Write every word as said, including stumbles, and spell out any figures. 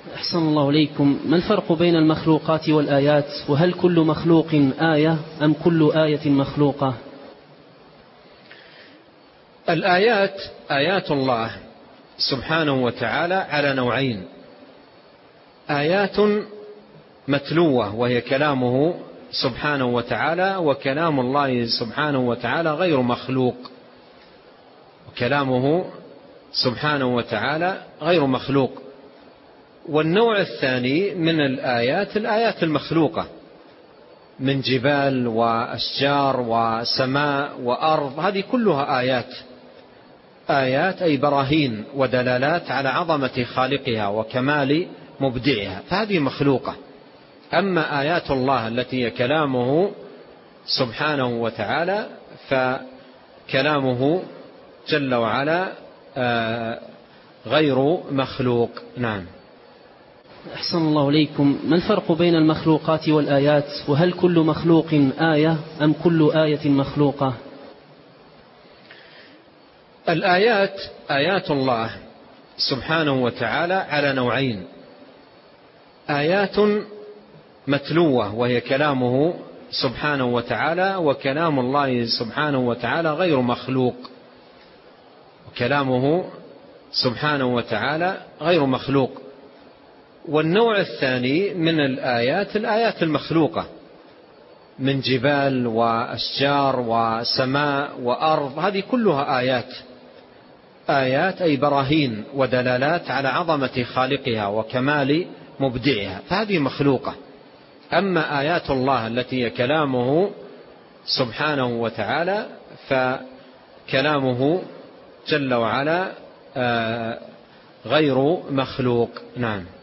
أحسن الله إليكم. ما الفرق بين المخلوقات والآيات؟ وهل كل مخلوق آية أم كل آية مخلوقة؟ الآيات آيات الله سبحانه وتعالى على نوعين: آيات متلوة وهي كلامه سبحانه وتعالى، وكلام الله سبحانه وتعالى غير مخلوق، وكلامه سبحانه وتعالى غير مخلوق. والنوع الثاني من الآيات الآيات المخلوقة من جبال وأشجار وسماء وأرض، هذه كلها آيات. آيات أي براهين ودلالات على عظمة خالقها وكمال مبدعها، فهذه مخلوقة. أما آيات الله التي هي كلامه سبحانه وتعالى فكلامه جل وعلا غير مخلوق. نعم. أحسن الله إليكم. ما الفرق بين المخلوقات والآيات؟ وهل كل مخلوق آية أم كل آية مخلوقة؟ الآيات آيات الله سبحانه وتعالى على نوعين: آيات متلوة وهي كلامه سبحانه وتعالى، وكلام الله سبحانه وتعالى غير مخلوق، وكلامه سبحانه وتعالى غير مخلوق. والنوع الثاني من الآيات الآيات المخلوقة من جبال وأشجار وسماء وأرض، هذه كلها آيات. آيات أي براهين ودلالات على عظمة خالقها وكمال مبدعها، فهذه مخلوقة. أما آيات الله التي هي كلامه سبحانه وتعالى فكلامه جل وعلا غير مخلوق. نعم.